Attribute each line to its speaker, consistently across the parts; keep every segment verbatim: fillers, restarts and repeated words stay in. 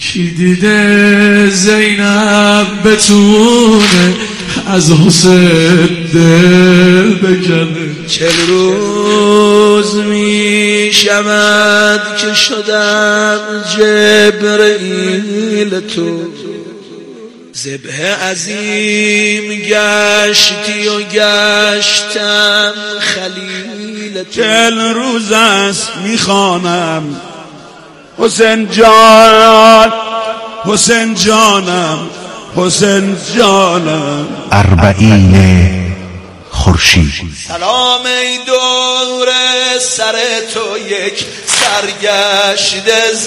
Speaker 1: کی دیده زینب بتونه از حسین دل بکنه؟
Speaker 2: چل روز می شود که شدم جبرئیل تو، ذبح عظیم گشتی و گشتم خلیل تو.
Speaker 3: چل روز است میخوانم حسین جان، حسین جانم، حسین جانم.
Speaker 4: اربعین خورشید.
Speaker 2: سلام ای دور سر تو یک سرگشت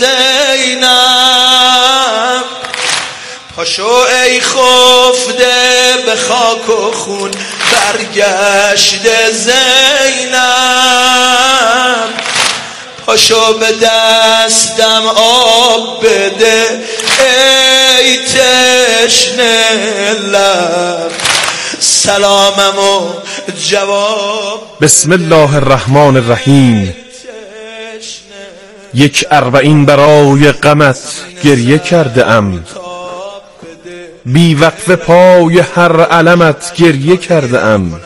Speaker 2: زینب، پاشو ای خفته به خاک و خون برگشت زینب، پاشو به دستم آب بده ای تشنه لب، سلاممو جواب.
Speaker 5: بسم الله الرحمن الرحیم. یک اربعین برای غمت گریه کرده ام، بی وقف پای هر علمت گریه کرده ام،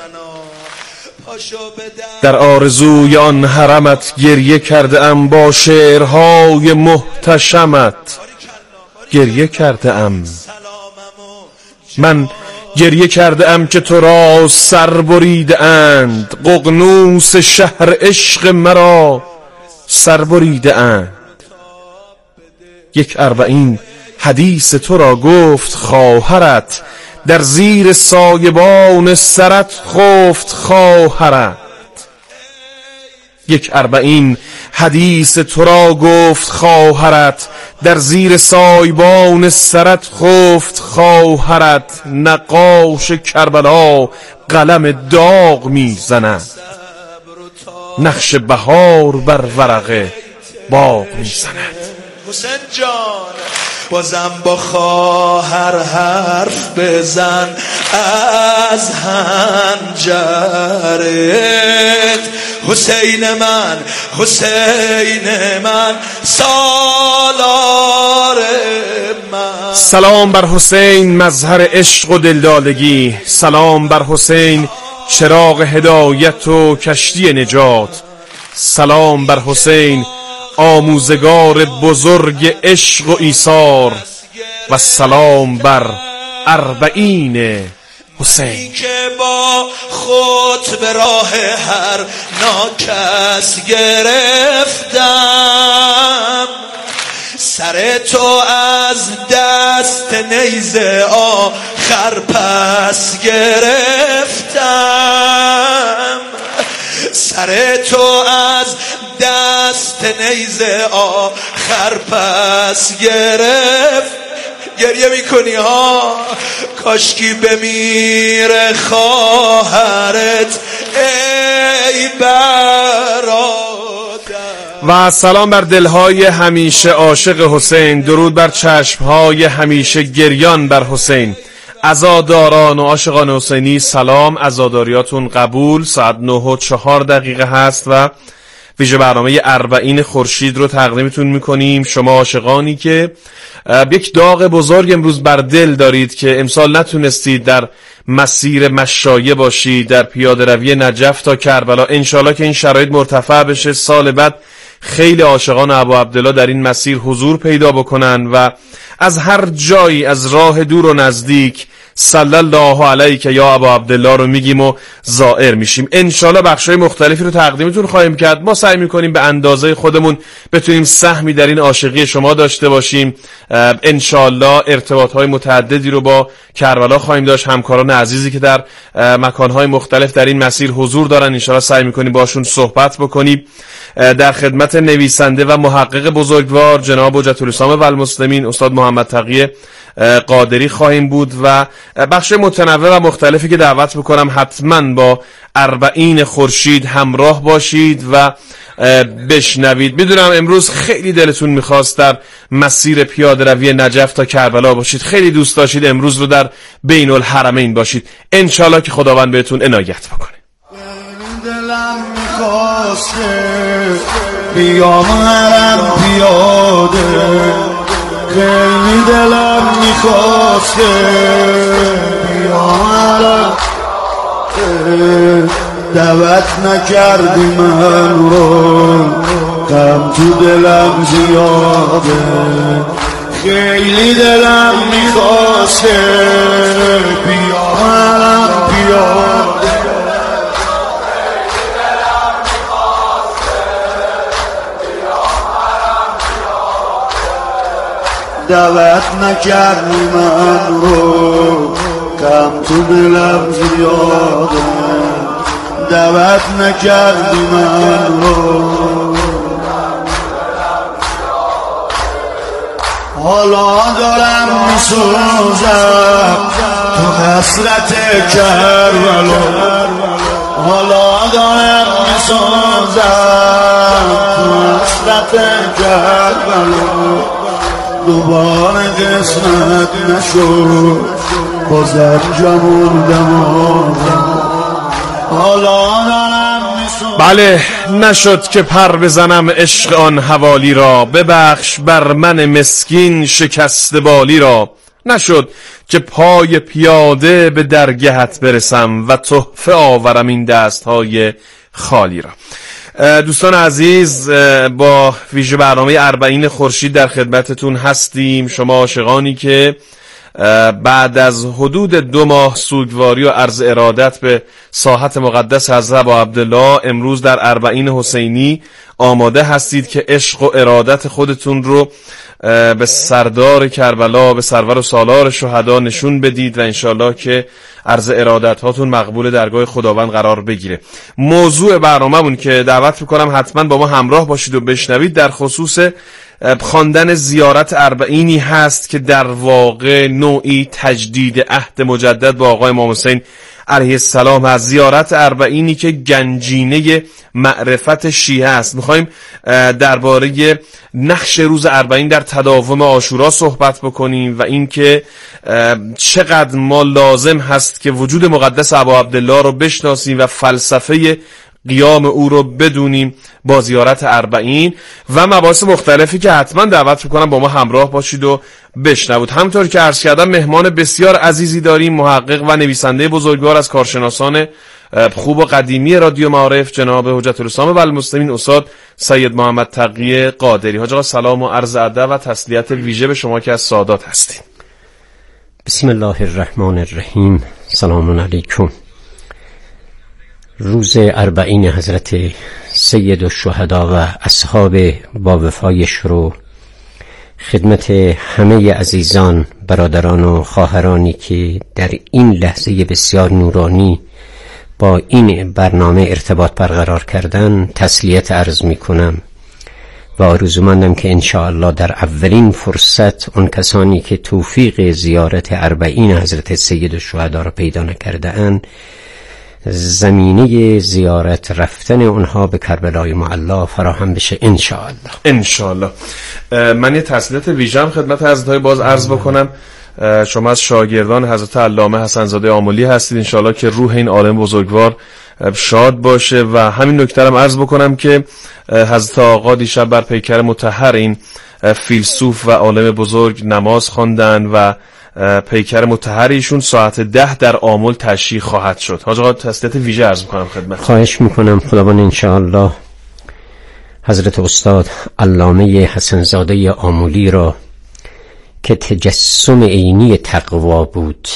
Speaker 5: در آرزوی آن حرمت گریه کرده ام، با شعرهای محتشمت گریه کرده ام. من گریه کرده ام که تو را سر بریده اند، ققنوس شهر عشق مرا سر بریده اند. یک اربعین حدیث تو را گفت خواهرت، در زیر سایبان سرت خفت خواهرت. یک اربعین حدیث تو را گفت خواهرت، در زیر سایبان سرت خفت خواهرت. نقاش کربلا قلم داغ میزند، نقش بهار بر ورق باغ میزند.
Speaker 2: حسین جان بازم با خواهر حرف بزن از هنجرت، حسین من حسین من سالار من.
Speaker 5: سلام بر حسین مظهر عشق و دلدادگی، سلام بر حسین چراغ هدایت و کشتی نجات، سلام بر حسین آموزگار بزرگ عشق و ایثار، و سلام بر اربعین حسین.
Speaker 2: که با خود به راه هر ناکس گرفتم، سر تو از دست نیزه آخر پس گرفتم، سر تو از دست نیزه آخر پس گرفت. گریه میکنی ها، کاشکی بمیره خواهرت ای برادر.
Speaker 5: و سلام بر دلهای همیشه عاشق حسین، درود بر چشمهای همیشه گریان بر حسین. عزاداران و عاشقان حسینی سلام، عزاداریاتون قبول. ساعت نه و چهار دقیقه هست و ویژه برنامه اربعین خورشید رو تقدیمتون میکنیم. شما عاشقانی که یک داغ بزرگ امروز بر دل دارید که امسال نتونستید در مسیر مشایه باشید، در پیاده روی نجف تا کربلا، انشالله که این شرایط مرتفع بشه، سال بعد خیلی عاشقان ابا عبدالله در این مسیر حضور پیدا بکنن و از هر جایی، از راه دور و نزدیک، صلی الله علیک یا ابا عبدالله رو میگیم و زائر میشیم. انشالله بخشای مختلفی رو تقدیمتون خواهیم کرد. ما سعی میکنیم به اندازه خودمون بتونیم سهمی در این عاشقی شما داشته باشیم. انشالله ارتباطهای متعددی رو با کربلا خواهیم داشت، همکاران عزیزی که در مکانهای مختلف در این مسیر حضور دارن، انشالله سعی میکنیم باشون صحبت بکنیم. در خدمت نویسنده و محقق بزرگوار جناب حجت الاسلام و المسلمین استاد محمد تقی قادری خواهیم بود و بخش متنوع و مختلفی که دعوت بکنم حتما با اربعین خورشید همراه باشید و بشنوید. میدونم امروز خیلی دلتون میخواست در مسیر پیاده روی نجف تا کربلا باشید، خیلی دوست داشتید امروز رو در بین الحرمین باشید. انشالله که خداوند بهتون عنایت بکنه.
Speaker 3: دلم میخواسته بیام حرم پیاده، خیلی دلم میخواسته بیامرم، دعوت نکردی من رو، غم تو دلم زیاده، خیلی دلم میخواسته بیامرم بیاده، دعوت نکردی من رو، غم تو دلم زیاده، دعوت نکردی من رو، حالا دارم میسوزم تو حسرت کربلا، حالا دارم میسوزم تو حسرت کربلا، دوباره قسمت نشد بازم جموندم حالا دارم میسوزم.
Speaker 5: بله نشد که پر بزنم عشق آن حوالی را، ببخش بر من مسکین شکست بالی را، نشد که پای پیاده به درگهت برسم و تحفه آورم این دستهای خالی را. دوستان عزیز، با ویژه برنامه اربعین خورشید در خدمتتون هستیم. شما عاشقانی که بعد از حدود دو ماه سوگواری و عرض ارادت به ساحت مقدس حضرت ابوعبدالله، امروز در اربعین حسینی آماده هستید که عشق و ارادت خودتون رو به سردار کربلا، به سرور و سالار شهدا نشون بدید و انشالله که عرض ارادت هاتون مقبول درگاه خداوند قرار بگیره. موضوع برنامه‌مون که دعوت میکنم حتما با ما همراه باشید و بشنوید، در خصوص خواندن زیارت اربعینی هست که در واقع نوعی تجدید عهد مجدد با آقای امام حسین علیه السلام هست. زیارت اربعینی که گنجینه معرفت شیعه است. میخوایم درباره نقش روز اربعین در تداوم عاشورا صحبت بکنیم و اینکه چقدر ما لازم هست که وجود مقدس ابوعبدالله رو بشناسیم و فلسفه قیام او رو بدونیم با زیارت اربعین و مباحث مختلفی که حتما دعوت میکنم با ما همراه باشید و بشنوید. همونطور که عرض کردم مهمان بسیار عزیزی داریم، محقق و نویسنده بزرگوار از کارشناسان خوب و قدیمی رادیو معارف، جناب حجت الاسلام والمسلمین استاد سید محمد تقی قادری. حاج آقا سلام و عرض ادب و تسلیت ویژه به شما که از سادات هستید.
Speaker 6: بسم الله الرحمن الرحیم. سلام علیکم. روز اربعین حضرت سید الشهدا و اصحاب با وفایش رو خدمت همه عزیزان، برادران و خواهرانی که در این لحظه بسیار نورانی با این برنامه ارتباط برقرار کردن تسلیت عرض می کنم و آرزومندم که انشاءالله در اولین فرصت اون کسانی که توفیق زیارت اربعین حضرت سید الشهدا را پیدا نکرده اند، زمینه زیارت رفتن اونها به کربلای معلا فراهم بشه انشاءالله.
Speaker 5: انشاءالله. من یه تسلیت ویژه‌ام خدمت حضرت‌های باز عرض بکنم. شما از شاگردان حضرت علامه حسن زاده آملی هستید. انشاءالله که روح این عالم بزرگوار شاد باشه و همین نکته هم عرض بکنم که حضرت آقا دیشب بر پیکر مطهر این فیلسوف و عالم بزرگ نماز خواندن و پیکر مطهر ایشون ساعت ده در آمل تشییع خواهد شد. حاج آقا تسلیت ویژه عرض میکنم خدمت.
Speaker 6: خواهش میکنم. خداوند انشاءالله حضرت استاد علامه حسن زاده آملی را که تجسم عینی تقوا بود،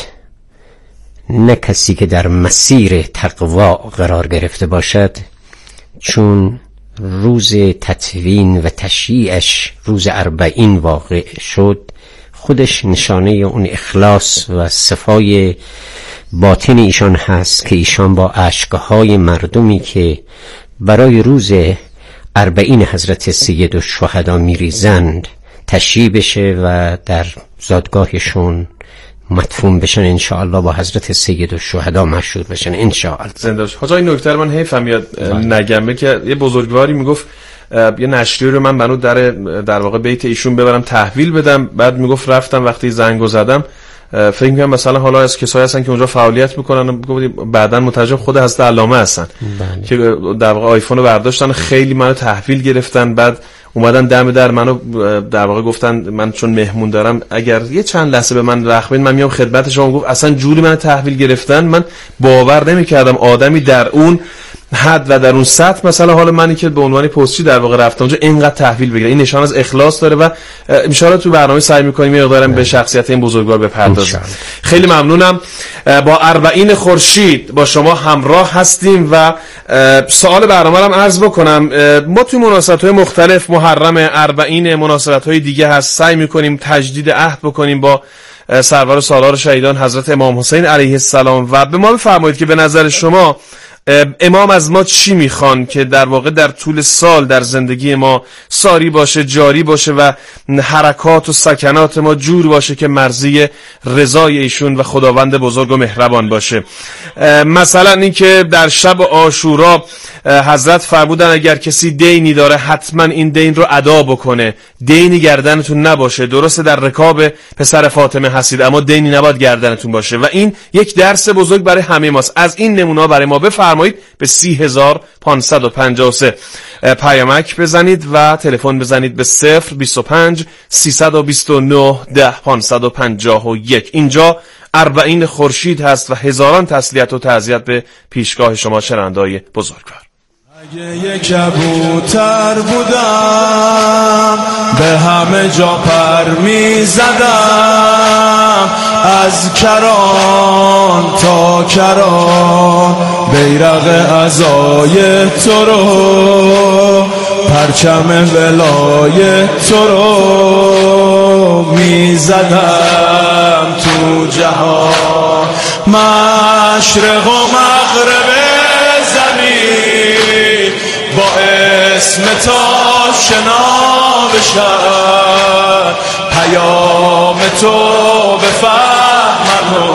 Speaker 6: نه کسی که در مسیر تقوا قرار گرفته باشد، چون روز تدوین و تشییعش روز اربعین واقع شد، خودش نشانه اون اخلاص و صفای باطن ایشان هست که ایشان با اشکهای مردمی که برای روز اربعین حضرت سید الشهدا میریزند تشییع بشه و در زادگاهشون مدفون بشن، انشاءالله با حضرت سید الشهدا مشهور بشن انشاءالله.
Speaker 5: زنده باش. حاجا این نکته من حیفم یاد نگمه که یه بزرگواری میگفت یه نشریه رو من بنو در در واقع بیت ایشون ببرم تحویل بدم، بعد میگفت رفتم وقتی زنگو زدم فکر می‌کنم مثلا حالا از کسایی هستن که اونجا فعالیت میکنن، بعداً مترجم خود حضرت علامه هستن بله. که در واقع آیفون رو برداشتن خیلی منو تحویل گرفتن، بعد اومدن دم در منو در واقع گفتن من چون مهمون دارم اگر یه چند لحظه به من وقت بدین من میام خدمت شما. گفت اصلا جوری من تحویل گرفتن من باور نمی‌کردم آدمی در اون حد و در اون سطح مثلا حالا منی که به عنوان پستچی در واقع رفتم اونجا اینقدر تحویل بگیره. این نشان از اخلاص داره و ان شاءالله تو برنامه سعی می‌کنیم یه مقدارم به شخصیت این بزرگوار بپردازیم. خیلی ممنونم. با اربعین خورشید با شما همراه هستیم و سوال برنامه رو هم عرض بکنم. ما توی مناسبت‌های مختلف محرم اربعین مناسبت‌های دیگه هست سعی می‌کنیم تجدید عهد بکنیم با سرور سالار شهیدان حضرت امام حسین علیه السلام و به ما بفرمایید که به نظر شما امام از ما چی میخوان که در واقع در طول سال در زندگی ما ساری باشه، جاری باشه و حرکات و سکنات ما جور باشه که مرضی رضای ایشون و خداوند بزرگ و مهربان باشه. مثلا این که در شب عاشورا حضرت فرمودن اگر کسی دینی داره حتما این دین رو ادا بکنه، دینی گردنتون نباشه. درسته در رکاب پسر فاطمه هستید اما دینی نباید گردنتون باشه و این یک درس بزرگ برای همه ماست. از این نمونه برای ما بفرمایید. به سی هزار و پانصد و پنجاه و سه پیامک بزنید و تلفن بزنید به صفر بیست و پنج سیصد و بیست و نه ده پانصد و پنجاه و یک. اینجا اربعین خورشید هست و هزاران تسلیت و تعزیت به پیشگاه شما شنونده‌های بزرگوار.
Speaker 1: اگه یک کبوتر بودم به همه جا پر می زدم، از کران تا کران بیرق عزای تو رو، پرچم ولای تو رو می زدم تو جهان، مشرق و مغرب زمین با اسم تا شنا بشن، پیام تو بفهمن و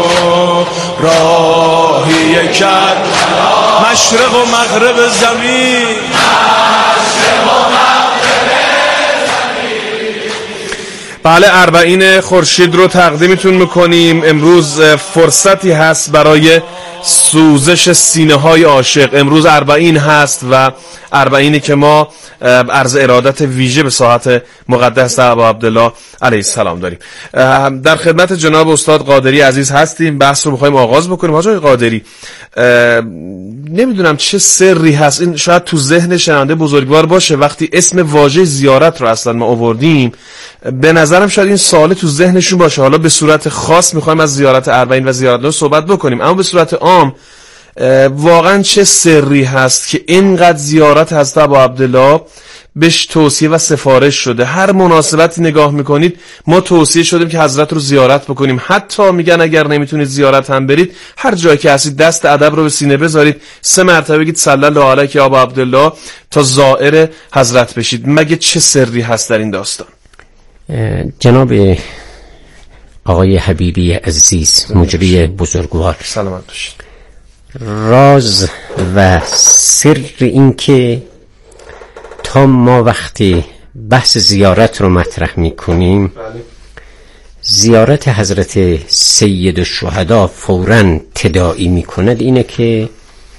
Speaker 1: راهی کرد مشرق و مغرب زمین، مشرق و مغرب زمین.
Speaker 5: بله اربعین خورشید رو تقدیمتون میکنیم. امروز فرصتی هست برای سوزش سینه های عاشق. امروز اربعین هست و اربعینی که ما عرض ارادت ویژه به ساحت مقدس ابا عبدالله علیه السلام داریم. در خدمت جناب استاد قادری عزیز هستیم. بحث رو بخوایم آغاز بکنیم. حاج قادری، نمیدونم چه سری هست، این شاید تو ذهن شنونده بزرگوار باشه. وقتی اسم واژه زیارت رو اصلا ما آوردیم به نظرم شاید این سوال تو ذهنشون باشه. حالا به صورت خاص میخوایم از زیارت اربعین و زیارت نو صحبت بکنیم، اما به صورت عام واقعا چه سری هست که اینقدر زیارت حضرت ابا عبدالله بهش توصیه و سفارش شده؟ هر مناسبتی نگاه میکنید ما توصیه شدیم که حضرت رو زیارت بکنیم. حتی میگن اگر نمیتونید زیارت هم برید، هر جایی که هستید دست ادب رو به سینه بذارید، سه مرتبه بگید صلی الله علیک یا ابا عبدالله تا زائر حضرت بشید. مگه چه سری هست در این داستان؟
Speaker 6: جناب آقای حبیبی عزیز مجری بزرگوار،
Speaker 5: سلامت باشید.
Speaker 6: راز و سر این که تا ما وقتی بحث زیارت رو مطرح می کنیم، زیارت حضرت سید الشهدا فوراً تداعی می کند اینه که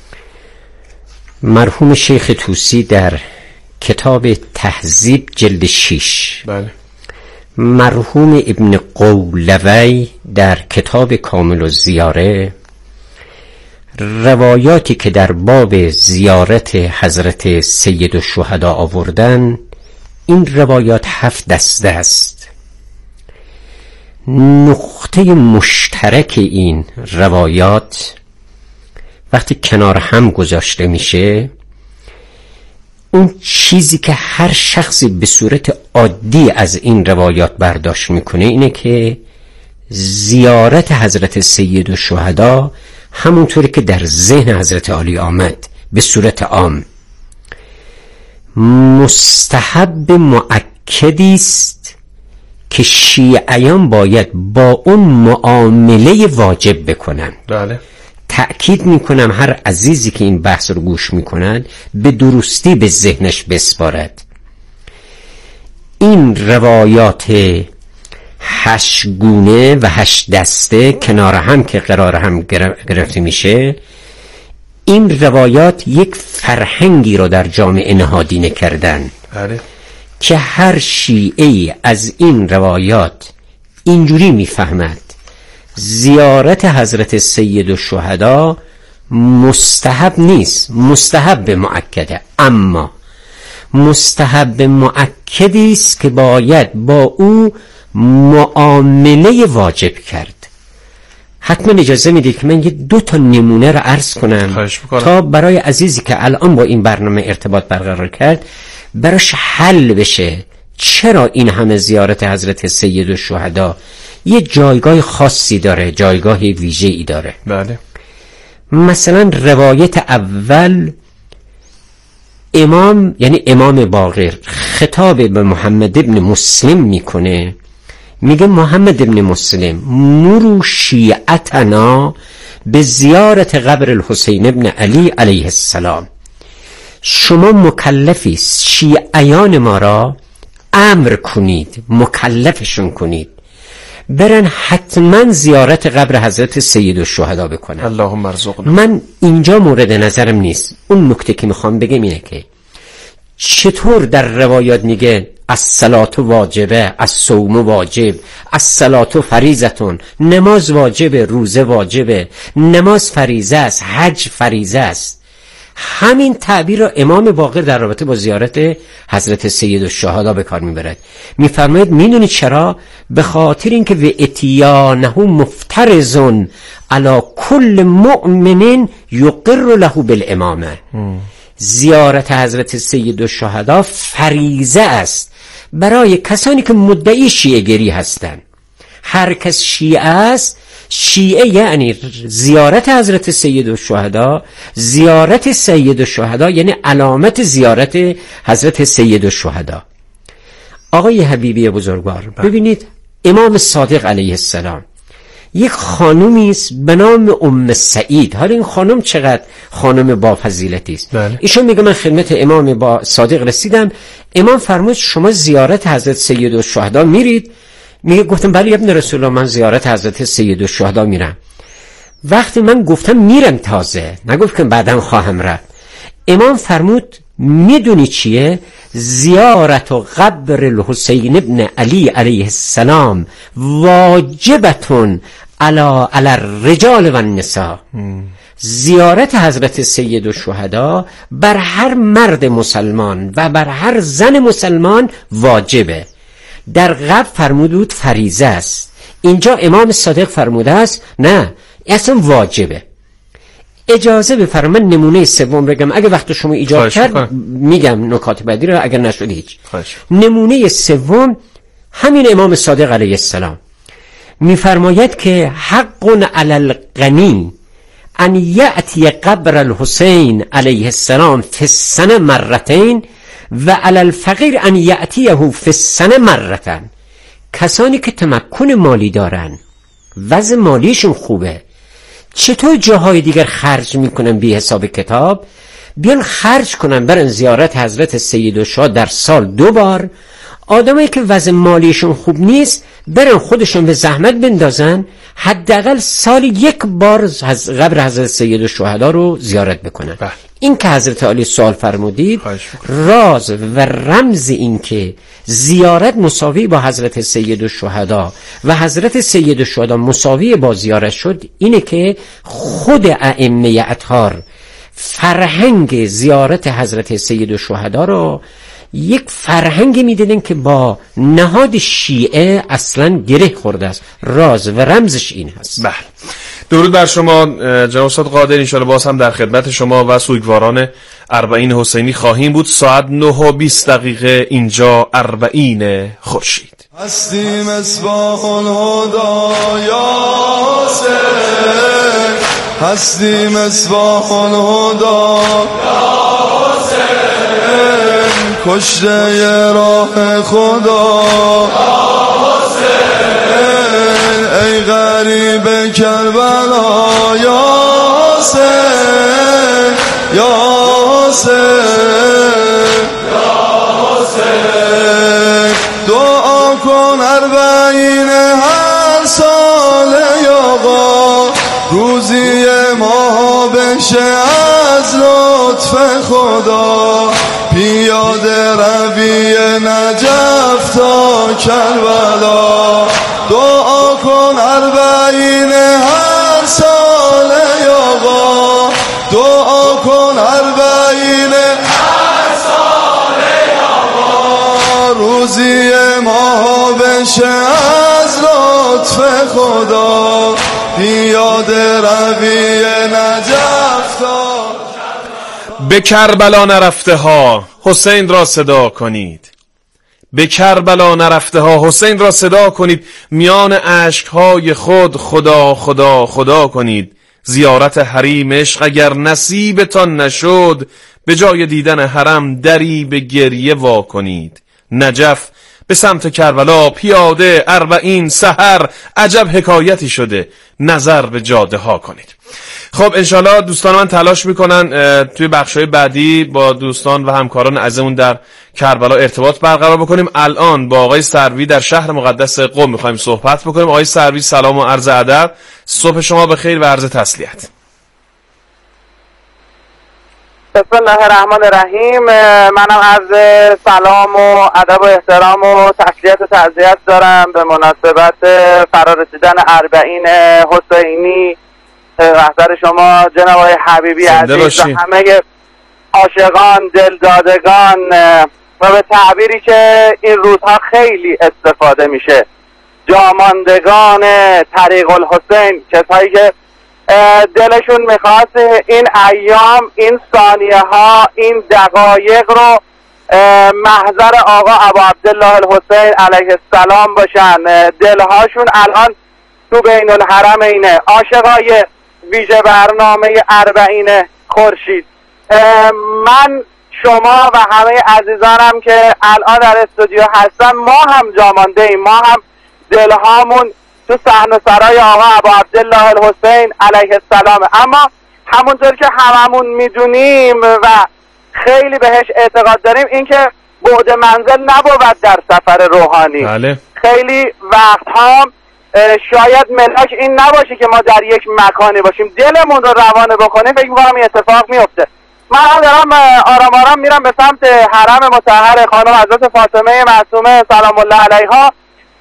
Speaker 6: مرحوم شیخ طوسی در کتاب تهذیب جلد شیش، بله، مرحوم ابن قولوی در کتاب کامل الزیاره، روایاتی که در باب زیارت حضرت سید الشهدا آوردن، این روایات هفت دسته است. نقطه مشترک این روایات وقتی کنار هم گذاشته میشه، اون چیزی که هر شخصی به صورت عادی از این روایات برداشت میکنه اینه که زیارت حضرت سید الشهدا همونطوری که در ذهن حضرت علی آمد به صورت عام مستحب مؤکدی است که شیعیان باید با اون معامله واجب بکنن.
Speaker 5: بله.
Speaker 6: تأکید میکنم هر عزیزی که این بحث رو گوش میکنن به درستی به ذهنش بسپارد. این روایات هشت گونه و هشت دسته کنار هم که قرار هم گرفته میشه، این روایات یک فرهنگی رو در جامعه نهادینه کردن.
Speaker 5: بله.
Speaker 6: که هر شیعی از این روایات اینجوری میفهمد زیارت حضرت سید الشهدا مستحب نیست، مستحب مؤکده، اما مستحب مؤکدی است که باید با او معامله واجب کرد. حتما اجازه میدید که من یه دو تا نمونه رو عرض کنم تا برای عزیزی که الان با این برنامه ارتباط برقرار کرد براش حل بشه چرا این همه زیارت حضرت سید الشهدا یه جایگاه خاصی داره، جایگاه ویژه‌ای داره.
Speaker 5: بله.
Speaker 6: مثلا روایت اول امام یعنی امام باقر خطاب به محمد ابن مسلم میکنه، میگه محمد ابن مسلم مرو شیعتنا به زیارت قبر الحسین ابن علی علیه السلام، شما مکلفی شیعیان ما را امر کنید، مکلفشون کنید برن حتما زیارت قبر حضرت سید الشهدا بکنن.
Speaker 5: اللهم ارزقنا.
Speaker 6: من اینجا مورد نظرم نیست، اون نکته که میخوام بگم اینه که چطور در روایات میگه الصلاة واجبه، الصوم واجب، الصلاة فریضتون، نماز واجبه، روزه واجبه، نماز فریضه است، حج فریضه است. همین تعبیر را امام باقر در رابطه با زیارت حضرت سید الشهدا به کار میبرد. میفرماید میدونی چرا؟ به خاطر اینکه و اتیانه مفترضون علی کل مؤمن یقر له بالامامه. زیارت حضرت سید الشهدا فریضه است برای کسانی که مدعی شیعه گری هستند. هر کس شیعه است، شیعه یعنی زیارت حضرت سید الشهدا، زیارت سید الشهدا یعنی علامت زیارت حضرت سید الشهدا. آقای حبیبی بزرگوار، ببینید امام صادق علیه السلام یک خانومی است به نام ام سعید. حالا این خانم چقدر خانم با فضیلتی است.
Speaker 5: بله.
Speaker 6: ایشون میگه من خدمت امام با صادق رسیدم، امام فرمود شما زیارت حضرت سید الشهدا میرید؟ میگه گفتم بله ابن رسول الله من زیارت حضرت سید الشهدا میرم. وقتی من گفتم میرم تازه نگفتم بعدم خواهم رفت، امام فرمود میدونی چیه؟ زیارت و قبر الحسین ابن علی علیه السلام واجبتون علی علی الرجال و النساء. زیارت حضرت سید الشهدا بر هر مرد مسلمان و بر هر زن مسلمان واجبه. در قبل فرموده بود فریضه است، اینجا امام صادق فرموده است نه اصلا واجبه. اجازه بفرمایید من نمونه سوم بگم، اگه وقت شما ایجاد کرد بکنم. میگم نکات بعدی رو، اگر نشد هیچ. نمونه سوم همین امام صادق علیه السلام میفرماید که حق علی الغنی ان یأتی قبر الحسین علیه السلام فی السنه مرتين و علی الفقیر ان یأتیه فی السنه مرتين. کسانی که تمکن مالی دارن، وضع مالیشون خوبه، چطور جاهای دیگر خرج میکنن بی حساب کتاب؟ بیان خرج کنن برن زیارت حضرت سید الشهدا در سال دو بار. آدمایی که وضع مالیشون خوب نیست برن خودشون به زحمت بندازن حداقل سال یک بار قبر حضرت سید الشهدا رو زیارت بکنن. بله. این که حضرت علی سوال فرمودید راز و رمز این که زیارت مساوی با حضرت سید الشهدا و حضرت سید الشهدا مساوی با زیارت شد اینه که خود ائمه اطهار فرهنگ زیارت حضرت سید الشهدا رو یک فرهنگی میدیدن که با نهاد شیعه اصلا گره خورده است. راز و رمزش این هست.
Speaker 5: بله. درود بر شما جناب استاد قادر، انشاءالله باز هم در خدمت شما و سوگواران اربعین حسینی خواهیم بود. ساعت نه و بیست دقیقه اینجا اربعین خورشید.
Speaker 3: هستی مصباح الهدی یا حسین، هستی مصباح الهدی یا حسین، کشته راه خدا یا حسین، ای غریب کربلا یا حسین یا حسین یا حسین. دعا کن اربعین هر سال یاغا روزی ما بشه از لطف خدا، پیاده روی نجات بشه از لطف خدا یاد روی نجف تا
Speaker 5: به کربلا نرفته ها حسین را صدا کنید، به کربلا نرفته ها حسین را صدا کنید، میان اشکهای خود خدا خدا خدا کنید. زیارت حریم عشق اگر نصیبتان نشد، به جای دیدن حرم دری به گریه وا کنید. نجف به سمت کربلا پیاده اربعین سحر، عجب حکایتی شده نظر به جاده ها کنید. خب انشالله دوستان من تلاش میکنن توی بخشای بعدی با دوستان و همکاران عزیزمون در کربلا ارتباط برقرار بکنیم. الان با آقای سروی در شهر مقدس قم میخوایم صحبت بکنیم. آقای سروی سلام و عرض ادب، صبح شما بخیر و عرض تسلیت.
Speaker 7: بسم الله الرحمن الرحیم. منم عرض سلام و ادب و احترام و تسلیت و تعزیت دارم به مناسبت فرارسیدن اربعین حسینی محضر شما جناب آقای حبیبی عزیز و همه عاشقان دلدادگان و به تعبیری که این روزها خیلی استفاده میشه، جاماندگان طریق الحسین، کسایی که دلشون میخواست این ایام، این ثانیه ها، این دقایق رو محضر آقا ابو عبدالله الحسین علیه السلام باشن. دلهاشون الان تو بین الحرمینه. عاشقای ویژه برنامه اربعین خورشید، من شما و همه عزیزانم که الان در استودیو هستن، ما هم جامانده ایم، ما هم دلهامون تو صحن و سرای آقا ابو عبدالله الحسین علیه السلام. اما همونطور که هممون میدونیم و خیلی بهش اعتقاد داریم، این که بعد منزل نبود در سفر روحانی.
Speaker 5: بله.
Speaker 7: خیلی وقتها شاید ملاک این نباشه که ما در یک مکانی باشیم، دلمون رو روانه بکنیم، فکر می‌کنم این اتفاق میفته. من هم دارم آرام آرام میرم به سمت حرم مطهر خانم حضرت فاطمه معصومه سلام الله علیها،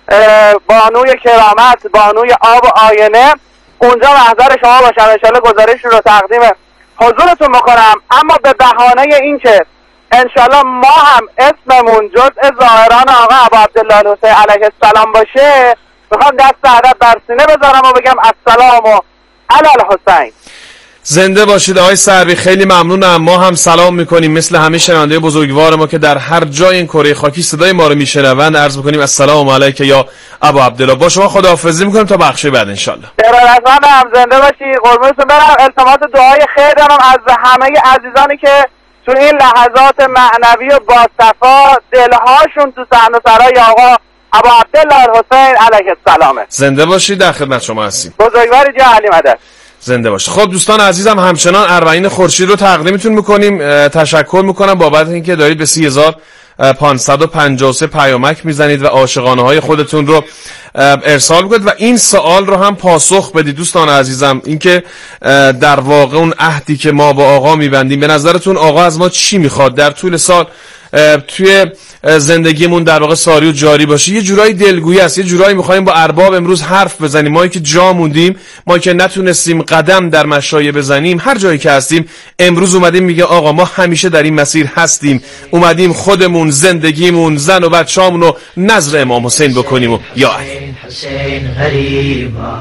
Speaker 7: بانوی کرامت، بانوی آب و آینه. اونجا محضر شما باشم، انشالله گزارش رو تقدیم حضورتون بکنم. اما به بهانه این که انشالله ما هم اسممون جزء ظاهران آقا ابو عبدالله الحسین علیه السلام باشه، میخوام دست ادب بر سینه بذارم و بگم السلام علی الحسین.
Speaker 5: زنده باشید آقای سروی، خیلی ممنونم. ما هم سلام میکنیم مثل همه شنونده بزرگوار ما که در هر جای این کره خاکی صدای ما رو میشنوند، عرض میکنیم السلام علیک یا ابو عبدالله. با شما خداحافظی میکنیم تا بخش بعد انشالله.
Speaker 7: ارادتمندم، زنده باشی، قربونتون برم. التماس دعای خیر دارم از همه عزیزانی که تو این لحظات معنوی و باصفا دلهاشون تو صحن و سرای آقا ابو عبدالله الحسین علیه السلامه.
Speaker 5: زنده باشید، در خدمت شما هستیم.
Speaker 7: بزرگواری جا علی مدد.
Speaker 5: زنده باشید. خب دوستان عزیزم، همچنان اربعین خورشید رو تقدیمتون میکنیم. تشکر میکنم بابت اینکه دارید به سی هزار و پانصد و پنجاه و سه پیامک میزنید و عاشقانه های خودتون رو ارسال میکنید و این سوال رو هم پاسخ بدید دوستان عزیزم، اینکه در واقع اون عهدی که ما با آقا میبندیم، به نظرتون آقا از ما چی میخواد در طول سال توی زندگیمون در واقع ساری و جاری باشه؟ یه جورایی دلگویی است، یه جورایی میخوایم با ارباب امروز حرف بزنیم. ما که جا موندیم، ما که نتونستیم قدم در مشایع بزنیم، هر جایی که هستیم امروز اومدیم میگه آقا ما همیشه در این مسیر هستیم، اومدیم خودمون، زندگیمون، زن و بچه‌مون رو نظر امام حسین بکنیم. و یا علی
Speaker 8: حسین غریبا،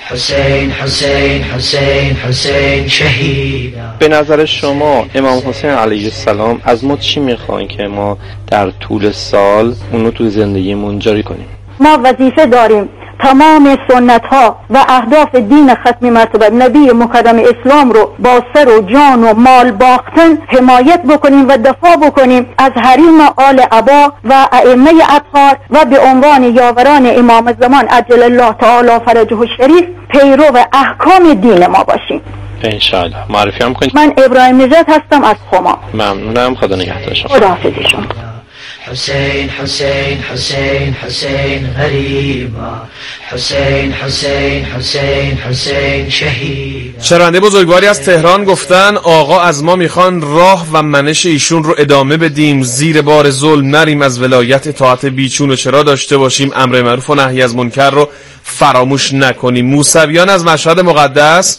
Speaker 8: حسین حسین حسین حسین شهیدا.
Speaker 9: به نظر شما امام حسین علیه السلام از ما چی میخوان که ما در طول سال اونو تو زندگیمون جاری کنیم؟
Speaker 10: ما وظیفه داریم تمام سنت ها و اهداف دین ختم مرتبه نبی مکرم اسلام رو با سر و جان و مال باختن حمایت بکنیم و دفاع بکنیم از حریم آل عبا و ائمه اطهار و به عنوان یاوران امام زمان عجل الله تعالی فرجه الشریف پیرو احکام دین ما باشیم.
Speaker 9: انشاءالله. معرفی هم کنید.
Speaker 10: من ابراهیم نژاد هستم از خما.
Speaker 9: ممنونم، خدا نگهدار شما.
Speaker 10: خداحافظ شما.
Speaker 8: حسین حسین حسین حسین غریبا، حسین حسین حسین حسین شهید.
Speaker 5: شنونده بزرگواری از تهران گفتن آقا از ما میخوان راه و منش ایشون رو ادامه بدیم، زیر بار ظلم نریم، از ولایت اطاعت بیچون و چرا داشته باشیم، امر معروف و نهی از منکر رو فراموش نکنیم. موسویان از مشهد مقدس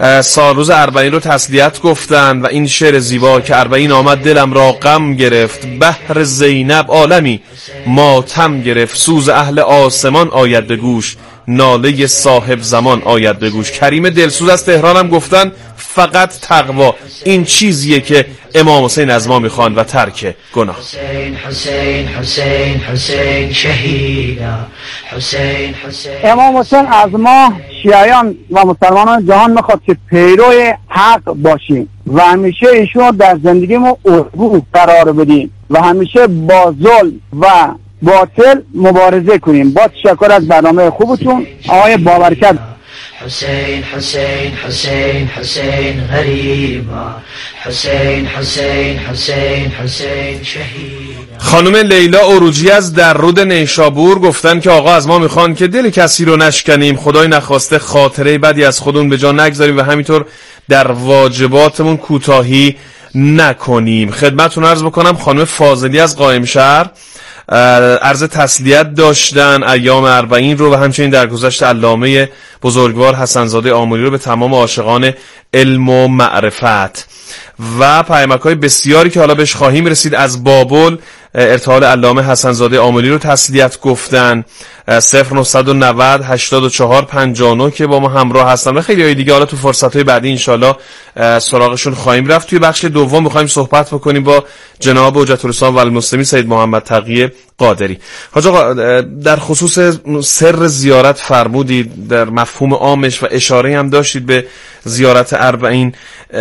Speaker 5: سالروز اربعین رو تسلیت گفتن و این شعر زیبا که اربعین آمد دلم را غم گرفت، بحر زینب عالمی ماتم گرفت، سوز اهل آسمان آید به گوش، ناله صاحب زمان آید به گوش. کریم دلسوز از تهران هم گفتن فقط تقوا این چیزیه که امام حسین از ما میخوان و ترک گناه.
Speaker 8: حسین حسین حسین حسین شهیدا حسین حسین.
Speaker 11: امام حسین از ما شیعیان و مسلمانان جهان میخواد که پیرو حق باشیم و همیشه ایشون در زندگی ما الگو قرار بدیم و همیشه با ظلم و باطل مبارزه کنیم. با تشکر از برنامه خوبتون آقای بابرکت.
Speaker 8: حسین حسین حسین حسین غریبا حسین حسین حسین حسین شهید.
Speaker 5: خانم لیلا عروجی از درود نیشابور گفتن که آقا از ما میخوان که دل کسی رو نشکنیم، خدای نخواسته خاطره بدی از خودمون به جا نگذاریم و همینطور در واجباتمون کوتاهی نکنیم. خدمتتون عرض بکنم خانم فاضلی از قائمشهر عرض تسلیت داشتن ایام اربعین رو و همچنین درگذشت علامه بزرگوار حسنزاده آملی رو به تمام عاشقان علم و معرفت و پیامک‌های بسیاری که حالا بهش خواهیم رسید. از بابل ارتحال علامه حسنزاده آملی رو تسلیت گفتن. صفر نهصد و نود هشتاد و چهار پنجاه و نه که با ما همراه هستن و خیلی های دیگه حالا تو فرصت‌های بعدی انشالله سراغشون خواهیم رفت. توی بخش دوم می‌خوایم صحبت بکنیم با جناب حجت الاسلام و المسلمین سید محمد تقی قادری. حاج آقا در خصوص سر زیارت فرمودید، در مفهوم عامش و اشاره هم داشتید به زیارت اربعین.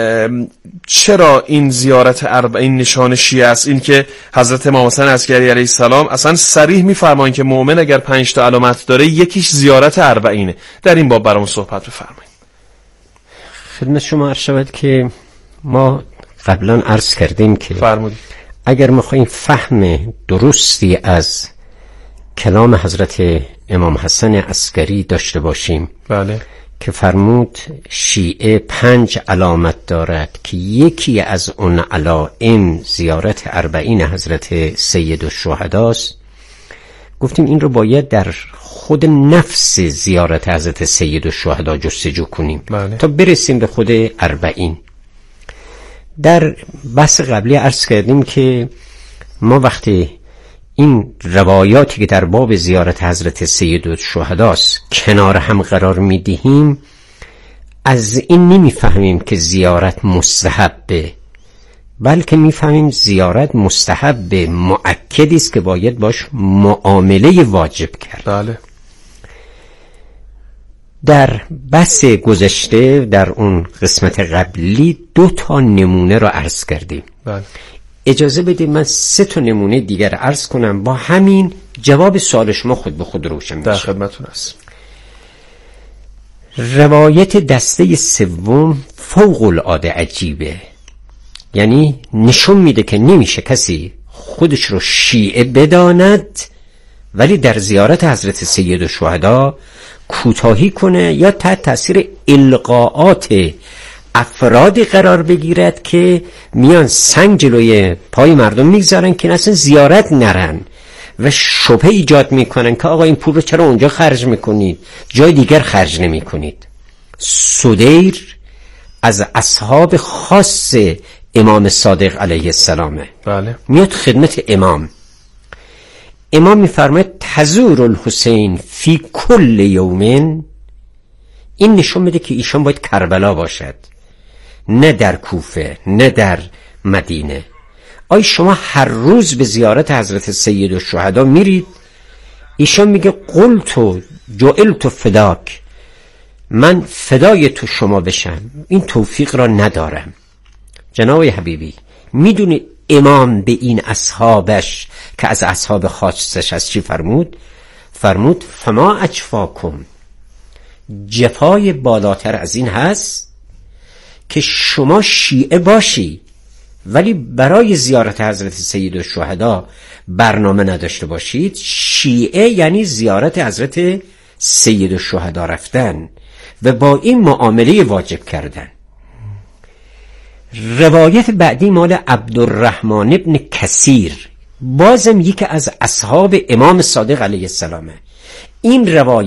Speaker 5: چرا این زیارت اربعین نشان شیعه است؟ این که حضرت امام حسین عسکری علیه السلام اصلا صریح می‌فرمایند که مؤمن اگر پنج تا علامت داره یکیش زیارت اربعینه. در این باب برامون صحبت بفرمایید.
Speaker 6: خدمت شما عرض شود که ما قبلا عرض کردیم که
Speaker 5: فرمودید
Speaker 6: اگر می‌خوایم فهم درستی از کلام حضرت امام حسن عسکری داشته باشیم،
Speaker 5: بله،
Speaker 6: که فرمود شیعه پنج علامت دارد که یکی از اون علائم زیارت اربعین حضرت سید الشهداست، گفتیم این رو باید در خود نفس زیارت حضرت سید الشهدا جستجو کنیم،
Speaker 5: بله،
Speaker 6: تا برسیم به خود اربعین. در بحث قبلی عرض کردیم که ما وقتی این روایاتی که در باب زیارت حضرت سید الشهداست کنار هم قرار میدهیم، از این نمیفهمیم که زیارت مستحبه، بلکه میفهمیم زیارت مستحب مؤکدی است که باید باش معامله واجب کرد.
Speaker 5: بله.
Speaker 6: در بحث گذشته در اون قسمت قبلی دو تا نمونه رو عرض کردیم.
Speaker 5: بله.
Speaker 6: اجازه بدید من سه تا نمونه دیگر عرض کنم، با همین جواب سوال شما خود به خود روشن میشه.
Speaker 5: در خدمتتون هست.
Speaker 6: روایت دسته سوم فوق العاده عجیبه، یعنی نشون میده که نمیشه کسی خودش رو شیعه بداند ولی در زیارت حضرت سید الشهدا کوتاهی کنه یا تحت تاثیر القاءات افرادی قرار بگیرد که میان سنگ جلوی پای مردم میگذارن که اصلا زیارت نرن و شبهه ایجاد میکنن که آقا این پول رو چرا اونجا خرج میکنید، جای دیگر خرج نمیکنید. سدیر از اصحاب خاص امام صادق علیه السلامه.
Speaker 5: بله.
Speaker 6: میاد خدمت امام، امام میفرماید تزور الحسین فی کل یومن. این نشون میده که ایشان باید کربلا باشد، نه در کوفه نه در مدینه. آیا شما هر روز به زیارت حضرت سید الشهدا میرید؟ ایشان میگه قلت جعلت فداک، من فدای تو شما بشم، این توفیق را ندارم. جناب حبیبی میدونی امام به این اصحابش که از اصحاب خاصش از چی فرمود؟ فرمود فما اجفاکم، جفای بالاتر از این هست که شما شیعه باشی ولی برای زیارت حضرت سید الشهدا برنامه نداشته باشید. شیعه یعنی زیارت حضرت سید الشهدا رفتن و با این معامله واجب کردن. روایت بعدی مال عبدالرحمن ابن کثیر، بازم یکی از اصحاب امام صادق علیه السلامه. این روایت